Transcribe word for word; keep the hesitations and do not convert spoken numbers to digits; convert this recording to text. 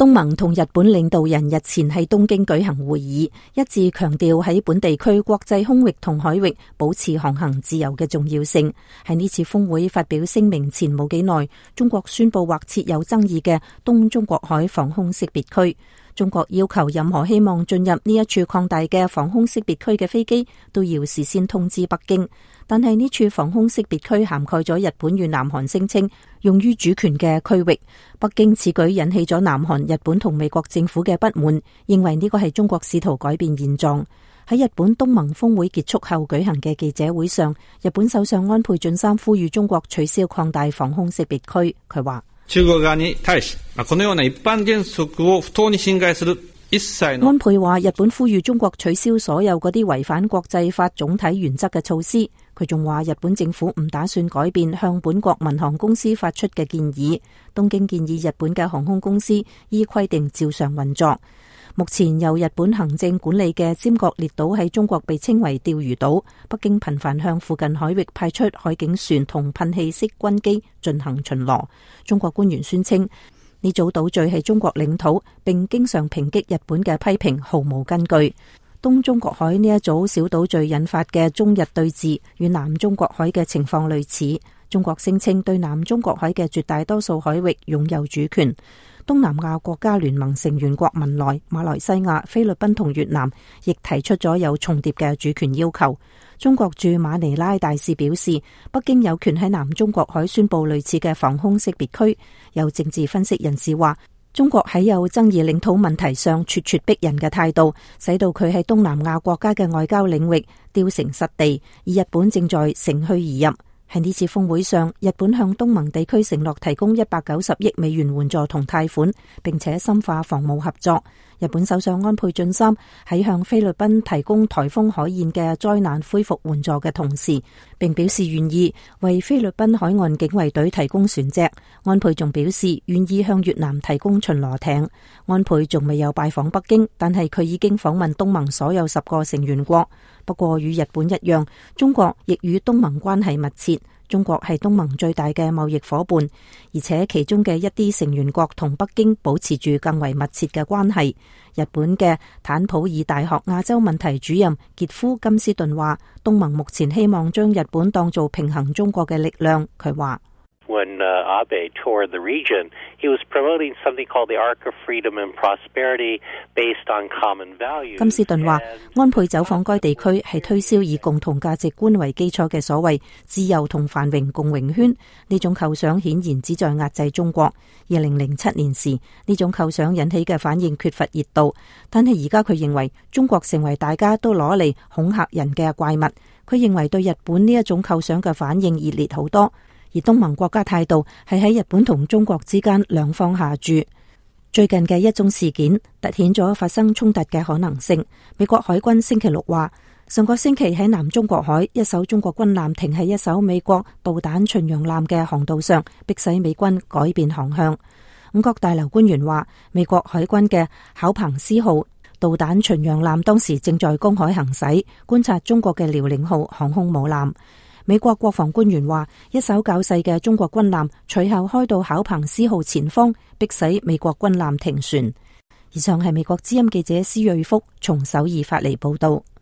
東盟同日本領導人日前喺東京舉行會議，一致強調喺本地區國際空域同海域保持航行自由嘅重要性。喺呢次峰會發表聲明前冇幾耐，中國宣布劃設有爭議嘅東中國海防空識別區。中國要求任何希望進入呢一處擴大嘅防空識別區嘅飛機都要事先通知北京。但係呢處防空識別區涵蓋咗日本與南韓聲稱用於主權嘅區域。北京此舉引起咗南韓、日本同美國政府嘅不滿，認為呢個係中國試圖改變現狀。喺日本東盟峰會結束後舉行嘅記者會上，日本首相安倍晉三呼籲中國取消擴大防空識別區。佢話： 中國側に対し、このような一般原則を不當に侵害する一切の。 安倍話：日本呼籲中國取消所有嗰啲違反國際法總體原則嘅措施。佢仲話：日本政府唔打算改變向本國民航公司發出嘅建議。東京建議日本嘅航空公司依規定照常運作。目前由日本行政管理嘅尖閣列島喺中國被稱為釣魚島，北京頻繁向附近海域派出海警船同噴氣式軍機進行巡邏。中國官員宣稱呢組島嶼係中國領土，並經常抨擊日本嘅批評毫無根據。東中國海呢一組小島嶼引發嘅中日對峙，與南中國海嘅情況類似。中國聲稱對南中國海嘅絕大多數海域擁有主權。東南亞國家聯盟成員國文萊、馬來西亞、菲律賓同越南亦提出咗有重疊嘅主權要求。中國駐馬尼拉大使表示，北京有權喺南中國海宣布類似嘅防空識別區。有政治分析人士話，中國喺有爭議領土問題上咄咄逼人嘅態度，使到佢喺東南亞國家嘅外交領域丟城失地，而日本正在乘虛而入。喺呢次峰會上，日本向東盟地區承諾提供一百九十億美元援助同貸款，並且深化防務合作。日本首相安倍晉三喺向菲律賓提供颱風海燕嘅災難恢復援助嘅同時，並表示願意為菲律賓海岸警衛隊提供船隻。安倍仲表示願意向越南提供巡邏艇。安倍仲未有拜訪北京，但係佢已經訪問東盟所有十個成員國。不過與日本一樣，中國亦與東盟關係密切。中國係東盟最大嘅貿易夥伴，而且其中嘅一啲成員國同北京保持住更為密切嘅關係。日本嘅坦普爾大學亞洲問題主任傑夫金斯頓話，東盟目前希望將日本當做平衡中國嘅力量。佢話 When uh, Abe toured the region, he was promoting something called the Arc of Freedom and Prosperity based on common values. 金斯頓話，安倍走訪該地區係推銷以共同價值觀為基礎嘅所謂自由同繁榮共榮圈。呢種構想顯然旨在壓制中國。二零零七年時，呢種構想引起嘅反應缺乏熱度，但係而家佢認為中國成為大家都攞嚟恐嚇人嘅怪物。佢認為對日本呢一種構想嘅反應熱烈好多。而東盟國家態度係喺日本同中國之間兩方下注。最近嘅一宗事件凸顯咗發生衝突嘅可能性。美國海軍星期六話，上個星期喺南中國海，一艘中國軍艦停喺一艘美國導彈巡洋艦嘅航道上，迫使美軍改變航向。五角大樓官員話，美國海軍嘅考彭斯號導彈巡洋艦當時正在公海行駛，觀察中國嘅遼寧號航空母艦。美國國防官員話，一艘較細嘅中國軍艦隨後開到考彭斯號前方，迫使美國軍艦停船。以上係美國之音記者施瑞福從首爾發嚟報道。